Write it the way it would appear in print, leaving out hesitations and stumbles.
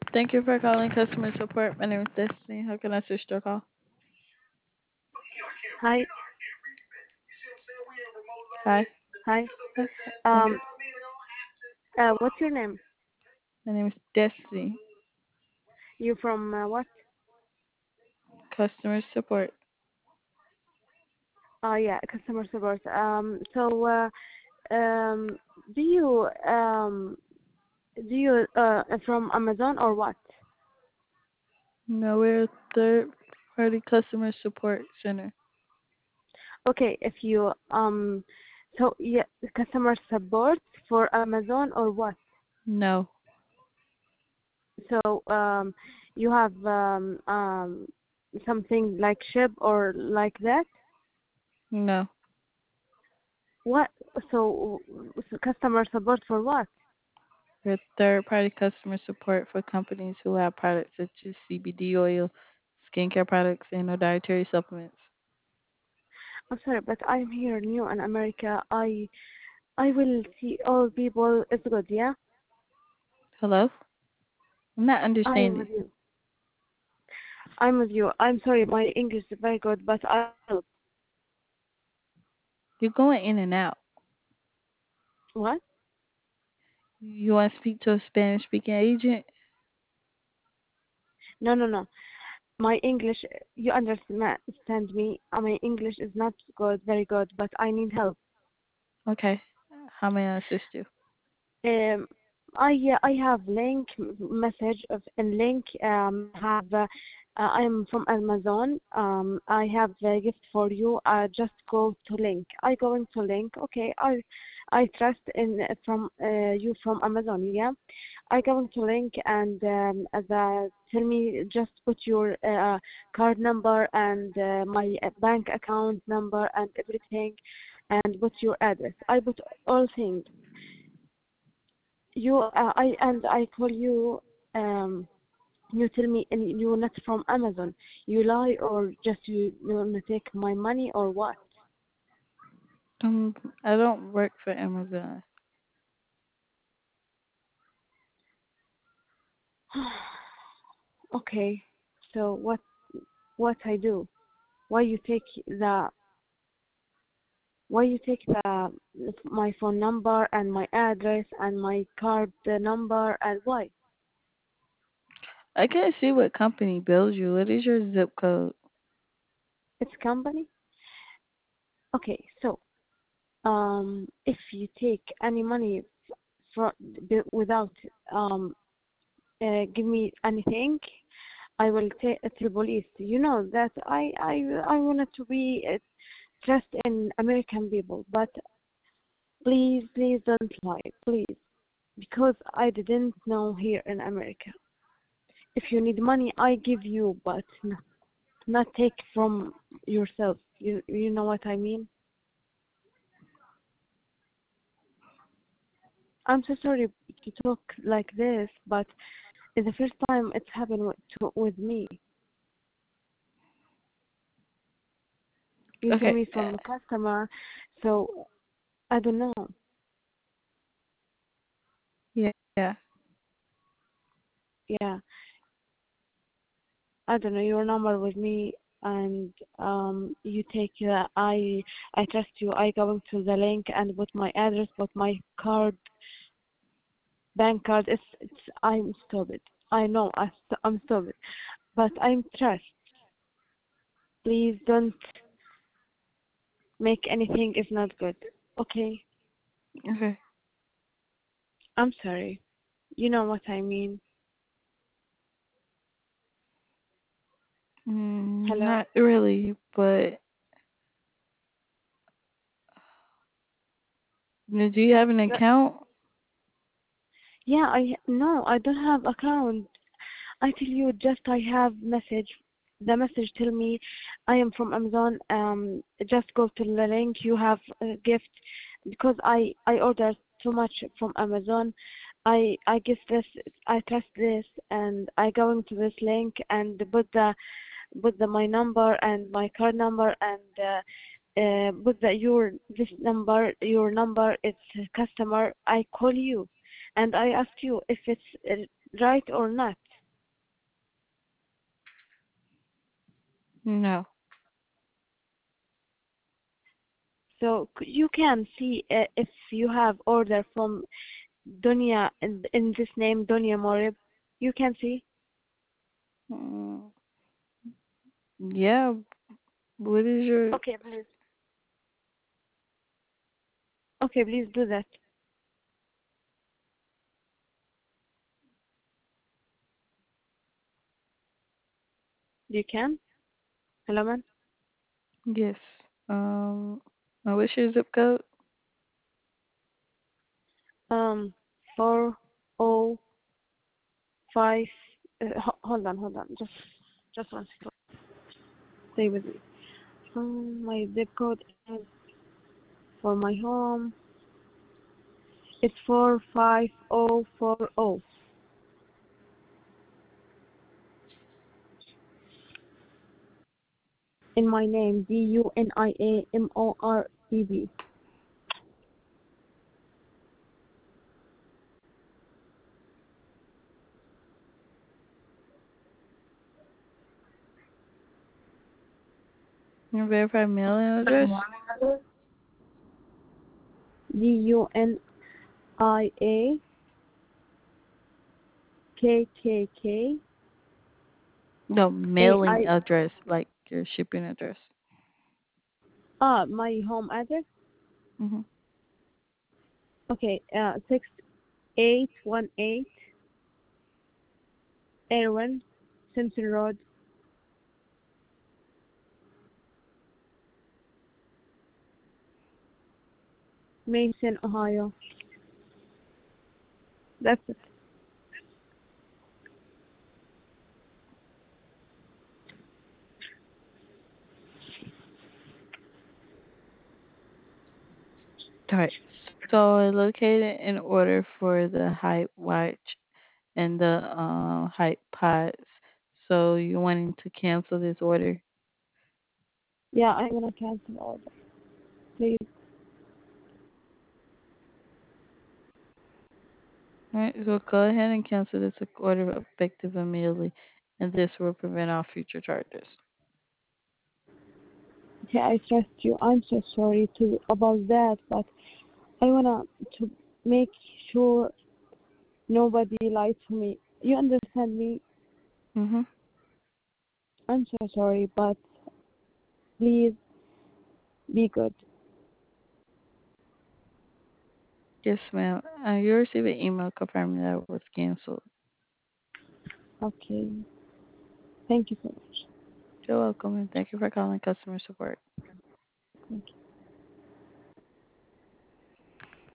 Thank you for calling customer support. My name is Destiny. How can I assist your call? Hi, Hi. hi. Hi. Hi. Um, what's your name? My name is Destiny. You from what? Customer support. Yeah, customer support. Um, do you from Amazon or what? No, we're a third party customer support center. Okay, if you so yeah, customer support for Amazon or what? No. So you have something like ship or like that? No. What? So, customer support for what? We're third party customer support for companies who have products such as CBD oil, skincare products, and no dietary supplements. I'm sorry, but I'm here new in America. I will see all people. It's good, yeah. Hello? I'm not I am understanding. with you. I'm with you. I'm sorry, my English is very good, but I will. You're going in and out. What? You want to speak to a Spanish speaking agent? No, no, no. My English, you understand me. My English is not good, very good, but I need help. Okay. How may I assist you? Um, I have link message of a link. Have I am from Amazon. I have a gift for you. Just go to link. I going to link. Okay. I trust in from you from Amazon. Yeah. I going to link and tell me just put your card number and my bank account number and everything, and put your address. I put all things you I call you um you tell me and you're not from Amazon. You lie or just you wanna take my money or what? Um, I don't work for Amazon. Okay. So what I do? Why you take the why you take the my phone number and my address and my card number and why? I can't see what company bills you. What is your zip code? It's company? Okay, so if you take any money for without um give me anything, I will tell police. You know that I wanted to be trust in American people, but please don't lie, please, because I didn't know here in America. If you need money, I give you, but not take from yourself. You know what I mean? I'm so sorry to talk like this, but it's the first time it's happened with me. You tell Okay. me from a customer, so I don't know. Yeah. Yeah. Yeah, I don't know your number with me, and you take I trust you. I go into the link and put my address, put my card, bank card. It's I'm stupid. I know I'm stupid, but I'm trust. Please don't make anything if not good. Okay, Okay. I'm sorry. You know what I mean. Hello. Not really, but do you have an No, account? yeah, I no, I don't have account. I tell you, just I have message. The message tell me I am from Amazon. Just go to the link. You have a gift because I ordered too much from Amazon. I guess this. I trust this, and I go into this link and put the my number and my card number and put the your this number your number. It's customer. I call you, and I ask you if it's right or not. No. So you can see if you have order from Dunya in this name, Dunya Morib. You can see. Mm, yeah. What is your? Okay, please. Okay, please do that. You can. Hello, man. Yes. What's your zip code? 405. Hold on. Just one second. Stay with me. My zip code is for my home. It's 45040. In my name, DUNIAMOREB. Your verified mailing address? DUNIAKKKAI. No, mailing address, like your shipping address. My home address. Mm-hmm. Okay, 6818 Erwin Simpson Road, Mason, Ohio. That's it. All right. So located in order for the height watch and the height pods. So you're wanting to cancel this order. Yeah, I'm gonna cancel order, please. All right. So go ahead and cancel this order effective immediately, and this will prevent all future charges. Okay, I trust you. I'm so sorry to about that, but I wanna to make sure nobody lied to me. You understand me? Mm-hmm. I'm so sorry, but please be good. Yes, ma'am. You'll receive an email confirming that it was canceled. Okay. Thank you so much. You're welcome, and thank you for calling customer support. Thank you.